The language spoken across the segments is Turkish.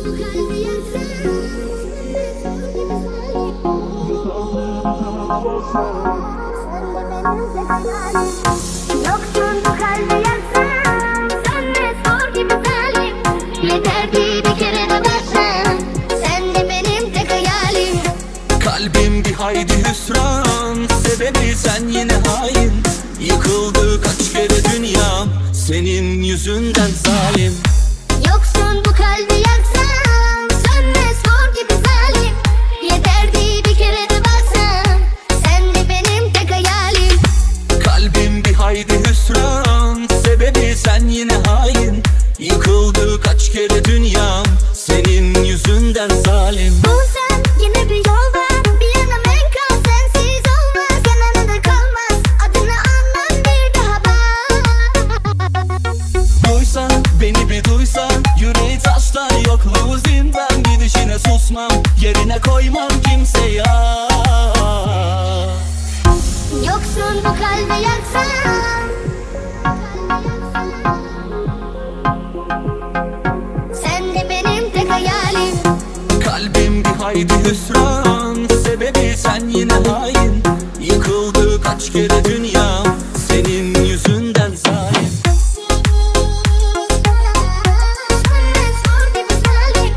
Yoksun bu kalbi yaksan, sönmez mor gibi zalim. Yeterdi bir kere de baksan, sen de benim tek hayalim. Kalbim bir haydi hüsran, sebebi sen yine hain. Yıkıldı kaç kere dünyam, senin yüzünden zalim. Yoksun bu kalbi yaksan, sönmez mor gibi zalim. Yeterdi bir kere de baksan, sen de benim tek hayalim. Kalbim bir haydi hüsran, sebebi sen yine hain. Yıkıldı kaç kere dünyam, senin yüzünden zalim. Bulsan yine bir yol var, bir yanım enkaz sensiz olmaz. Yanına da kalmaz, adını anlam bir daha bak. Duysan, beni bir duysan, yüreği taştan yokluğu zindan. Gidişine susmam, yerine koymam kimse ya. Yoksun bu kalbi yaksan, sen de benim tek hayalim. Kalbim bir haydi hüsran, sebebi sen yine hain. Yıkıldı kaç kere dünyam, senin yüzünden zalim. Sönmez mor gibi zalim.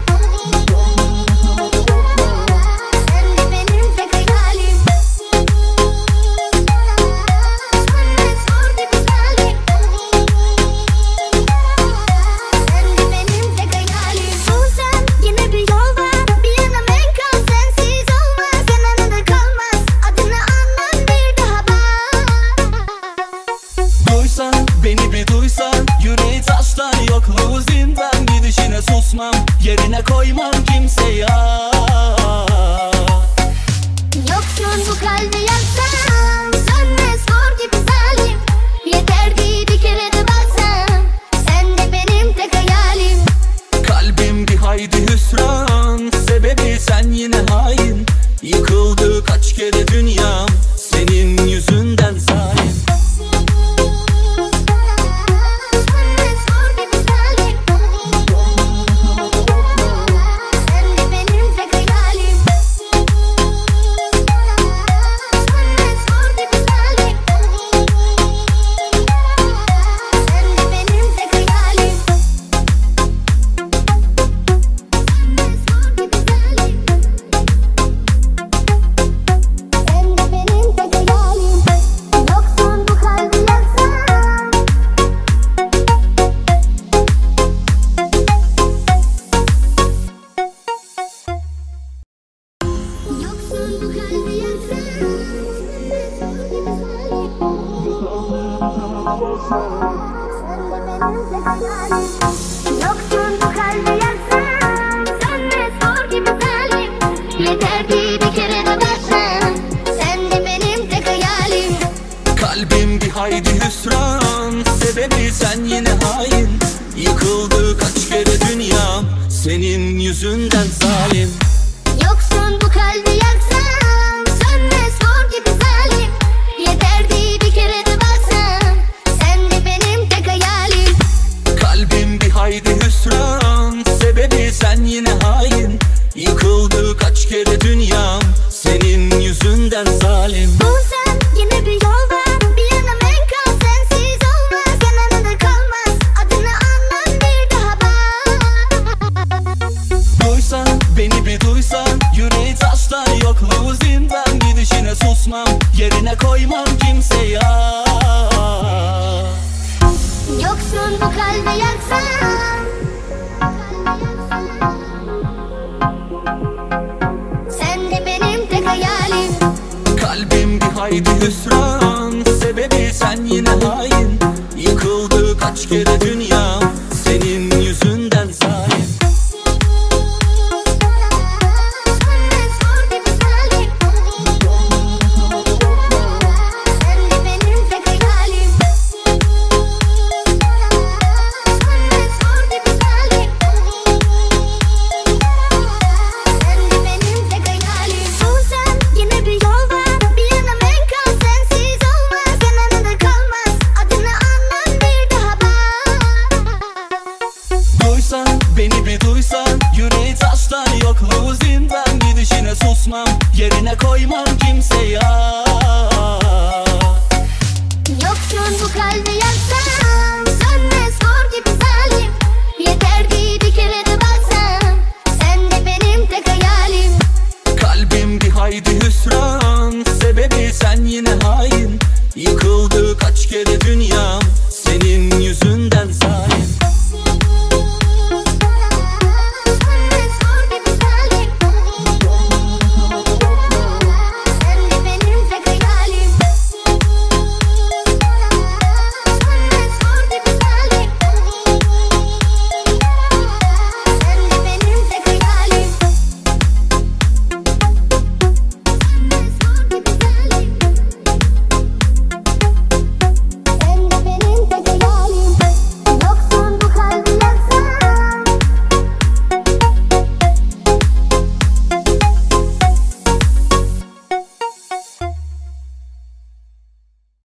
Sen de benim tek hayalim. Sönmez mor gibi zalim. Sen de benim tek hayalim. Bulsan yine bir yol var, bir yanım enkaz sensiz olmaz. Yanına da kalmaz, adını anlam bir daha bak. Duysan, beni bir duysan, yüreği taştan yokluğu zindan. Gidişine susmam, yerine koymam kimse ya. Yoksun bu kalbi yaksan, sönmez mor gibi zalim. Yeterdi bir kere de baksan, sen de benim tek hayalim. Kalbim bir haydi hüsran, sebebi sen yine hain. Yıkıldı kaç kere dünyam, senin yüzünden zalim. Sönmez mor gibi zalim. Sen de benim tek hayalim. Sönmez mor gibi zalim. Sen de benim tek hayalim. Sönmez mor gibi zalim. Sen de benim tek hayalim. Yoksun bu kalbi yaksan, yoksun bu kalbi yaksan, yoksun bu kalbi yaksan, sönmez mor gibi zalim. Yeterdi bir kere de baksan, sen de benim tek hayalim. Kalbim bir haydi hüsran, sebebi sen yine hain. Yıkıldı kaç kere dünyam, senin yüzünden zalim. Yoksun bu kalbi yaksan, sönmez mor gibi zalim. Yeterdi bir kere de baksan, sen de benim tek hayalim. Kalbim bir haydi hüsran, sebebi sen yine hain. Yıkıldı kaç kere dünyam, senin yüzünden zalim. Bulsan yine bir yol var, bir yanım enkaz sensiz olmaz. Yanına da kalmaz, adını anlam bir daha bak. Duysan, beni bir duy olsan, beni bir duysan, yüreği taştan yokluğu zindan, gidişine susmam, yerine koymam kimse ya. Yoksun bu kalbi yaksan.